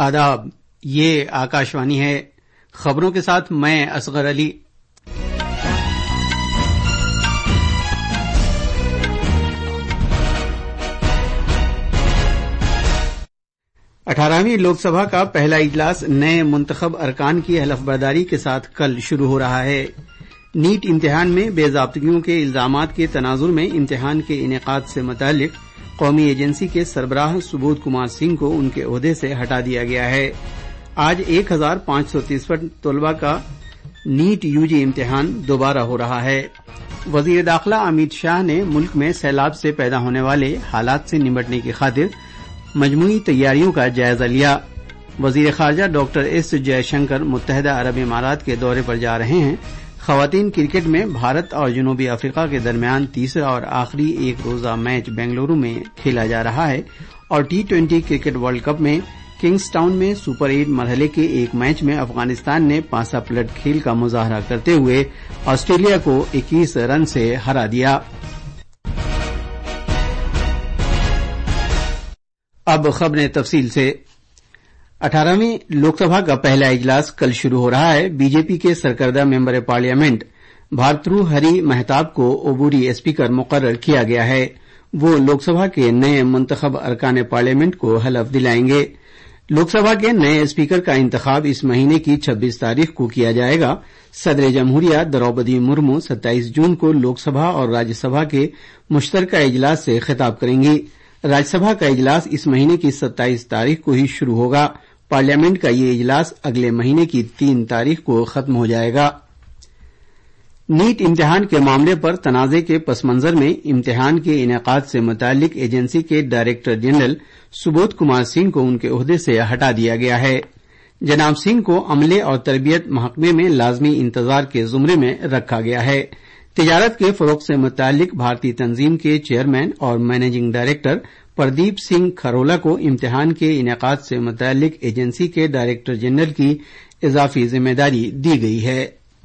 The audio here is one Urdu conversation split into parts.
آداب، یہ آکاشوانی ہے۔ خبروں کے ساتھ میں اصغر علی۔ 18ویں لوک سبھا کا پہلا اجلاس نئے منتخب ارکان کی حلف برداری کے ساتھ کل شروع ہو رہا ہے۔ نیٹ امتحان میں بے ضابطگیوں کے الزامات کے تناظر میں امتحان کے انعقاد سے متعلق قومی ایجنسی کے سربراہ سبودھ کمار سنگھ کو ان کے عہدے سے ہٹا دیا گیا ہے۔ آج 1563 طلباء کا نیٹ یو جی امتحان دوبارہ ہو رہا ہے۔ وزیر داخلہ امیت شاہ نے ملک میں سیلاب سے پیدا ہونے والے حالات سے نمٹنے کی خاطر مجموعی تیاریوں کا جائزہ لیا۔ وزیر خارجہ ڈاکٹر ایس جے شنکر متحدہ عرب امارات کے دورے پر جا رہے ہیں۔ خواتین کرکٹ میں بھارت اور جنوبی افریقہ کے درمیان تیسرا اور آخری ایک روزہ میچ بنگلورو میں کھیلا جا رہا ہے اور T20 کرکٹ ورلڈ کپ میں کنگز ٹاؤن میں سپر 8 مرحلے کے ایک میچ میں افغانستان نے پاسا پلٹ کھیل کا مظاہرہ کرتے ہوئے آسٹریلیا کو 21 رن سے ہرا دیا۔ اب خبریں تفصیل سے۔ 18ویں لوک سبھا کا پہلا اجلاس کل شروع ہو رہا ہے۔ بی جے پی کے سرکردہ ممبر پارلیمنٹ بھارترو ہری مہتاب کو عبوری اسپیکر مقرر کیا گیا ہے۔ وہ لوک سبھا کے نئے منتخب ارکان پارلیمنٹ کو حلف دلائیں گے۔ لوک سبھا کے نئے اسپیکر کا انتخاب اس مہینے کی 26 تاریخ کو کیا جائے گا۔ صدر جمہوریہ دروپدی مرمو 27 جون کو لوک سبھا اور راجیہ سبھا کے مشترکہ اجلاس سے خطاب کریں گی۔ راجیہ سبھا کا اجلاس اس مہینے کی 27 تاریخ کو ہی شروع ہوگا۔ پارلیمنٹ کا یہ اجلاس اگلے مہینے کی 3 تاریخ کو ختم ہو جائے گا۔ نیٹ امتحان کے معاملے پر تنازع کے پس منظر میں امتحان کے انعقاد سے متعلق ایجنسی کے ڈائریکٹر جنرل سبودھ کمار سنگھ کو ان کے عہدے سے ہٹا دیا گیا ہے۔ جناب سنگھ کو عملے اور تربیت محکمے میں لازمی انتظار کے زمرے میں رکھا گیا ہے۔ تجارت کے فروغ سے متعلق بھارتی تنظیم کے چیئرمین اور مینیجنگ ڈائریکٹر پردیپ سنگھ کھرولا کو امتحان کے انعقاد سے متعلق ایجنسی کے ڈائریکٹر جنرل کی اضافی ذمہ داری دی گئی ہے۔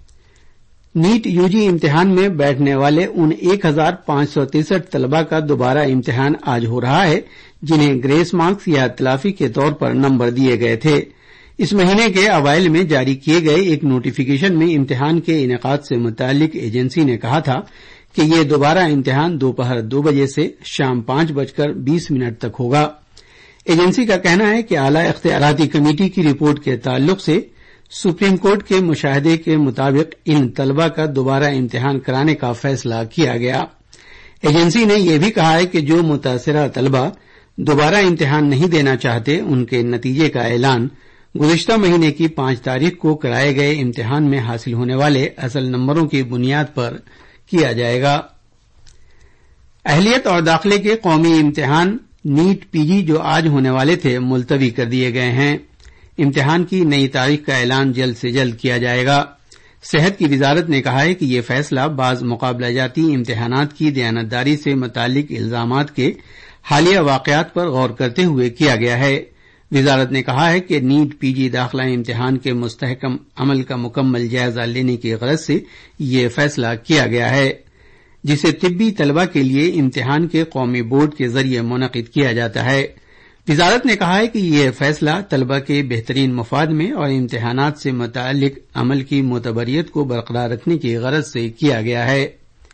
نیٹ یو جی امتحان میں بیٹھنے والے ان 1563 طلباء کا دوبارہ امتحان آج ہو رہا ہے جنہیں گریس مارکس یا تلافی کے طور پر نمبر دیے گئے تھے۔ اس مہینے کے اوائل میں جاری کیے گئے ایک نوٹیفیکیشن میں امتحان کے انعقاد سے متعلق ایجنسی نے کہا تھا کہ یہ دوبارہ امتحان دوپہر 2 بجے سے شام 5:20 تک ہوگا۔ ایجنسی کا کہنا ہے کہ اعلی اختیاراتی کمیٹی کی رپورٹ کے تعلق سے سپریم کورٹ کے مشاہدے کے مطابق ان طلباء کا دوبارہ امتحان کرانے کا فیصلہ کیا گیا۔ ایجنسی نے یہ بھی کہا ہے کہ جو متاثرہ طلباء دوبارہ امتحان نہیں دینا چاہتے ان کے نتیجے کا اعلان گزشتہ مہینے کی 5 تاریخ کو کرائے گئے امتحان میں حاصل ہونے والے اصل نمبروں کی بنیاد پر کیا جائے گا۔ اہلیت اور داخلے کے قومی امتحان نیٹ پی جی جو آج ہونے والے تھے ملتوی کر دیے گئے ہیں۔ امتحان کی نئی تاریخ کا اعلان جلد سے جلد کیا جائے گا۔ صحت کی وزارت نے کہا ہے کہ یہ فیصلہ بعض مقابلہ جاتی امتحانات کی دیانتداری سے متعلق الزامات کے حالیہ واقعات پر غور کرتے ہوئے کیا گیا ہے۔ وزارت نے کہا ہے کہ نیٹ پی جی داخلہ امتحان کے مستحکم عمل کا مکمل جائزہ لینے کی غرض سے یہ فیصلہ کیا گیا ہے جسے طبی طلباء کے لیے امتحان کے قومی بورڈ کے ذریعے منعقد کیا جاتا ہے۔ وزارت نے کہا ہے کہ یہ فیصلہ طلباء کے بہترین مفاد میں اور امتحانات سے متعلق عمل کی معتبریت کو برقرار رکھنے کی غرض سے کیا گیا ہے۔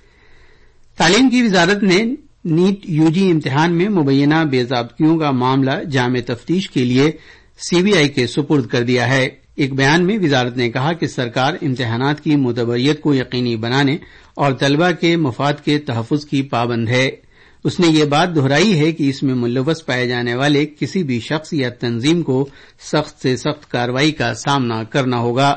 تعلیم کی وزارت نے نیٹ یو جی امتحان میں مبینہ بے ضابطگیوں کا معاملہ جامع تفتیش کے لیے سی بی آئی کے سپرد کر دیا ہے۔ ایک بیان میں وزارت نے کہا کہ سرکار امتحانات کی معتبریت کو یقینی بنانے اور طلباء کے مفاد کے تحفظ کی پابند ہے۔ اس نے یہ بات دہرائی ہے کہ اس میں ملوث پائے جانے والے کسی بھی شخص یا تنظیم کو سخت سے سخت کارروائی کا سامنا کرنا ہوگا۔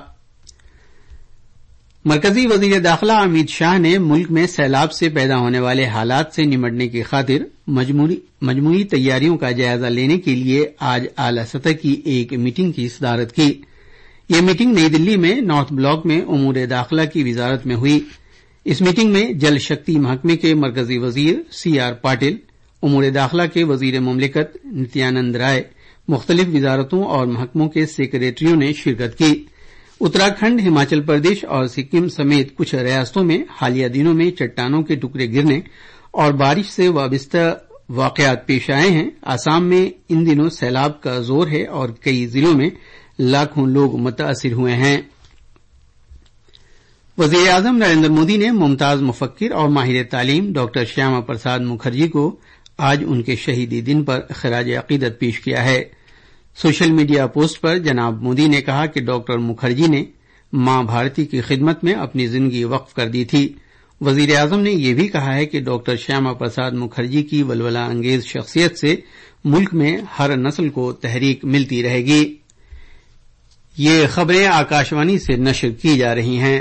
مرکزی وزیر داخلہ امیت شاہ نے ملک میں سیلاب سے پیدا ہونے والے حالات سے نمٹنے کی خاطر مجموعی تیاریوں کا جائزہ لینے کے لیے آج اعلی سطح کی ایک میٹنگ کی صدارت کی۔ یہ میٹنگ نئی دلی میں نارتھ بلاک میں امور داخلہ کی وزارت میں ہوئی۔ اس میٹنگ میں جل شکتی محکمے کے مرکزی وزیر سی آر پاٹل، امور داخلہ کے وزیر مملکت نتیانند رائے، مختلف وزارتوں اور محکموں کے سیکریٹریوں نے شرکت کی۔ اتراکھنڈ، ہماچل پردیش اور سکم سمیت کچھ ریاستوں میں حالیہ دنوں میں چٹانوں کے ٹکڑے گرنے اور بارش سے وابستہ واقعات پیش آئے ہیں۔ آسام میں ان دنوں سیلاب کا زور ہے اور کئی ضلعوں میں لاکھوں لوگ متاثر ہوئے ہیں۔ وزیر اعظم نریندر مودی نے ممتاز مفکر اور ماہر تعلیم ڈاکٹر شیاما پرساد مکھرجی کو آج ان کے شہیدی دن پر خراج عقیدت پیش کیا ہے۔ سوشل میڈیا پوسٹ پر جناب مودی نے کہا کہ ڈاکٹر مکھرجی نے ماں بھارتی کی خدمت میں اپنی زندگی وقف کر دی تھی۔ وزیر اعظم نے یہ بھی کہا ہے کہ ڈاکٹر شیاما پرساد مکھرجی کی ولولہ انگیز شخصیت سے ملک میں ہر نسل کو تحریک ملتی رہے گی۔ یہ خبریں آکاشوانی سے نشر کی جا رہی ہیں۔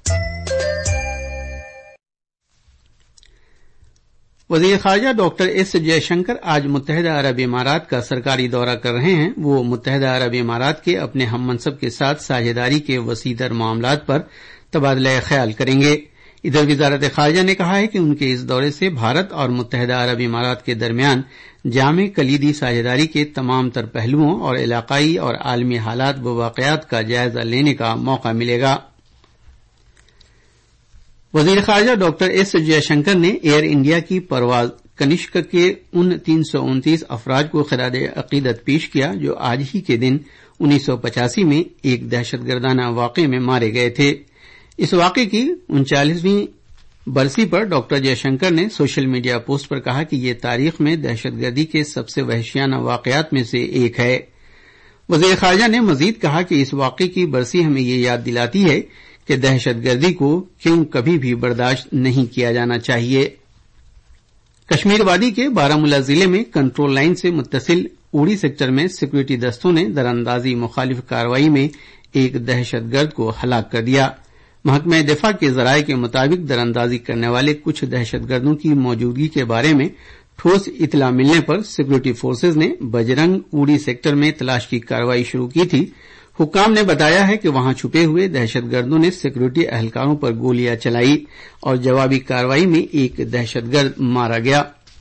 وزیر خارجہ ڈاکٹر ایس جے شنکر آج متحدہ عرب امارات کا سرکاری دورہ کر رہے ہیں۔ وہ متحدہ عرب امارات کے اپنے ہم منصب کے ساتھ ساجھیداری کے وسیع تر معاملات پر تبادلہ خیال کریں گے۔ ادھر وزارت خارجہ نے کہا ہے کہ ان کے اس دورے سے بھارت اور متحدہ عرب امارات کے درمیان جامع کلیدی ساجھیداری کے تمام تر پہلوؤں اور علاقائی اور عالمی حالات و واقعات کا جائزہ لینے کا موقع ملے گا۔ وزیر خارجہ ڈاکٹر ایس جے شنکر نے ایئر انڈیا کی پرواز کنشک کے ان 329 افراد کو خراج عقیدت پیش کیا جو آج ہی کے دن 1985 میں ایک دہشت گردانہ واقعے میں مارے گئے تھے۔ اس واقعے کی 39ویں برسی پر ڈاکٹر جے شنکر نے سوشل میڈیا پوسٹ پر کہا کہ یہ تاریخ میں دہشت گردی کے سب سے وحشیانہ واقعات میں سے ایک ہے۔ وزیر خارجہ نے مزید کہا کہ اس واقعے کی برسی ہمیں یہ یاد دلاتی ہے کہ دہشت گردی کو کیوں کبھی بھی برداشت نہیں کیا جانا چاہیے۔ کشمیر وادی کے بارامولہ ضلع میں کنٹرول لائن سے متصل اوڑی سیکٹر میں سیکورٹی دستوں نے دراندازی مخالف کارروائی میں ایک دہشت گرد کو ہلاک کر دیا۔ محکمہ دفاع کے ذرائع کے مطابق دراندازی کرنے والے کچھ دہشت گردوں کی موجودگی کے بارے میں ٹھوس اطلاع ملنے پر سیکورٹی فورسز نے بجرنگ اوڑی سیکٹر میں تلاش کی کارروائی شروع کی تھی۔ حکام نے بتایا ہے کہ وہاں چھپے ہوئے دہشت گردوں نے سیکورٹی اہلکاروں پر گولیاں چلائی اور جوابی کارروائی میں ایک دہشت گرد مارا گیا۔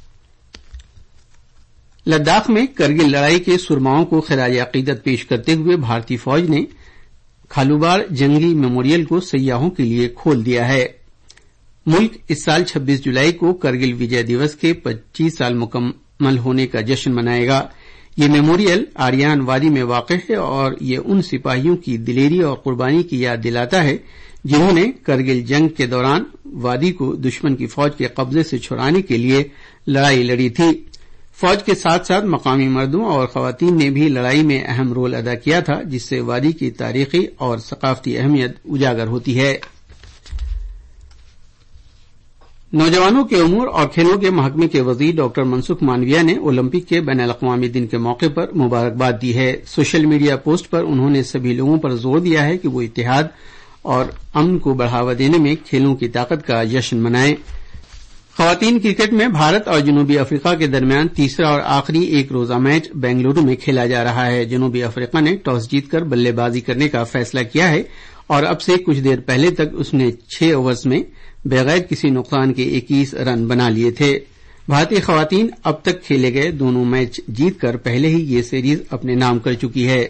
لداخ میں کرگل لڑائی کے سرماؤں کو خراج عقیدت پیش کرتے ہوئے بھارتی فوج نے کھالوبار جنگی میموریل کو سیاحوں کے لیے کھول دیا ہے۔ ملک اس سال 26 جولائی کو کرگل وجے دیوس کے 25 سال مکمل ہونے کا جشن منائے گا۔ یہ میموریل آریان وادی میں واقع ہے اور یہ ان سپاہیوں کی دلیری اور قربانی کی یاد دلاتا ہے جنہوں نے کرگل جنگ کے دوران وادی کو دشمن کی فوج کے قبضے سے چھڑانے کے لیے لڑائی لڑی تھی۔ فوج کے ساتھ ساتھ مقامی مردوں اور خواتین نے بھی لڑائی میں اہم رول ادا کیا تھا جس سے وادی کی تاریخی اور ثقافتی اہمیت اجاگر ہوتی ہے۔ نوجوانوں کے امور اور کھیلوں کے محکمے کے وزیر ڈاکٹر منسکھ مانڈویا نے اولمپک کے بین الاقوامی دن کے موقع پر مبارکباد دی ہے۔ سوشل میڈیا پوسٹ پر انہوں نے سبھی لوگوں پر زور دیا ہے کہ وہ اتحاد اور امن کو بڑھاوا دینے میں کھیلوں کی طاقت کا جشن منائیں۔ خواتین کرکٹ میں بھارت اور جنوبی افریقہ کے درمیان تیسرا اور آخری ایک روزہ میچ بنگلورو میں کھیلا جا رہا ہے۔ جنوبی افریقہ نے ٹاس جیت کر بلے بازی کرنے کا فیصلہ کیا ہے اور اب سے کچھ دیر پہلے تک اس نے 6 اوورز میں بغیر کسی نقصان کے 21 رن بنا لیے تھے۔ بھارتی خواتین اب تک کھیلے گئے دونوں میچ جیت کر پہلے ہی یہ سیریز اپنے نام کر چکی ہے۔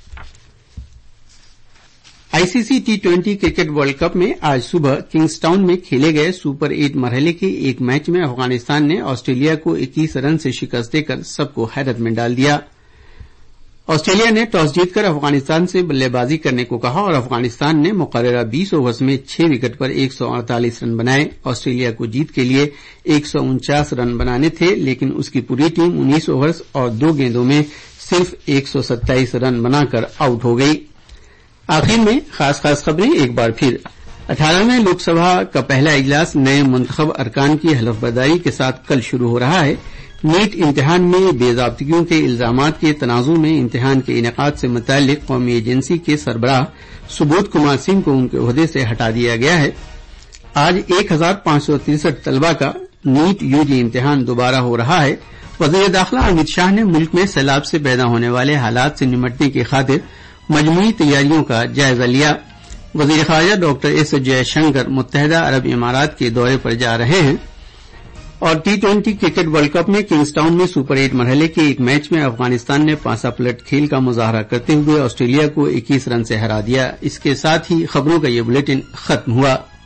I C C T20 cricket World Cup میں آج صبح کنگز ٹاؤن میں کھیلے گئے سپر 8 مرحلے کے ایک میچ میں افغانستان نے آسٹریلیا کو 21 رن سے شکست دے کر سب کو حیرت میں ڈال دیا۔ آسٹریلیا نے ٹاس جیت کر افغانستان سے بلے بازی کرنے کو کہا اور افغانستان نے مقررہ 20 اوورز میں 6 وکٹ پر 148 رن بنائے۔ آسٹریلیا کو جیت کے لیے 149 رن بنانے تھے لیکن اس کی پوری ٹیم 19 اوورز اور 2 گیندوں میں صرف 127 رن بنا کر آؤٹ ہو گئی۔ آخر میں خاص خبریں ایک بار پھر۔ 18ویں لوک سبھا کا پہلا اجلاس نئے منتخب ارکان کی حلف برداری کے ساتھ کل شروع ہو رہا ہے۔ نیٹ امتحان میں بے ضابطگیوں کے الزامات کے تنازع میں امتحان کے انعقاد سے متعلق قومی ایجنسی کے سربراہ سبودھ کمار سنگھ کو ان کے عہدے سے ہٹا دیا گیا ہے۔ آج 1563 طلبہ کا نیٹ UG امتحان دوبارہ ہو رہا ہے۔ وزیر داخلہ امت شاہ نے ملک میں سیلاب سے پیدا ہونے والے حالات سے نمٹنے کی خاطر مجموعی تیاریوں کا جائزہ لیا۔ وزیر خارجہ ڈاکٹر ایس جے شنکر متحدہ عرب امارات کے دورے پر جا رہے ہیں اور T20 کرکٹ ورلڈ کپ میں کنگز ٹاؤن میں سپر 8 مرحلے کے ایک میچ میں افغانستان نے پانسا پلٹ کھیل کا مظاہرہ کرتے ہوئے آسٹریلیا کو 21 رن سے ہرا دیا۔ اس کے ساتھ ہی خبروں کا یہ بلیٹن ختم ہوا۔